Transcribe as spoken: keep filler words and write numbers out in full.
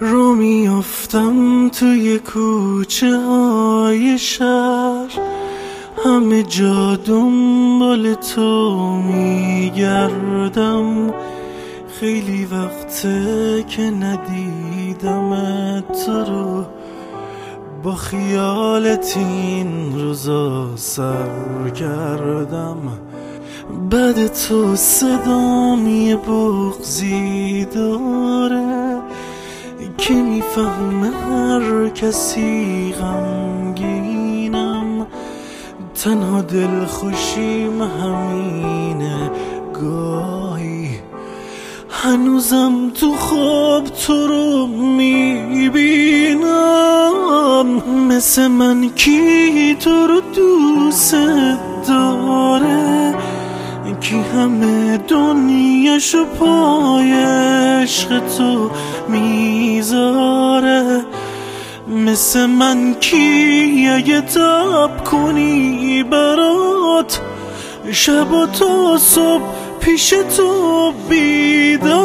رو میافتم توی کوچه های شهر، همه جا دنبال تو میگردم. خیلی وقته که ندیدمت تو رو، با خیالت این روزا سر کردم. بعد تو صدام یه بغضی داره که میفهمه هر کسی غمگینم. تنها دل خوشیم همینه، گاهی هنوزم تو خواب تو رو میبینم. مثل من کی تو رو دوست داره، کی همه دنیاشو پای عشق تو میذاره. مثل من کی اگه تب کنی برات، شب و تا صبح پیش تو بیدار.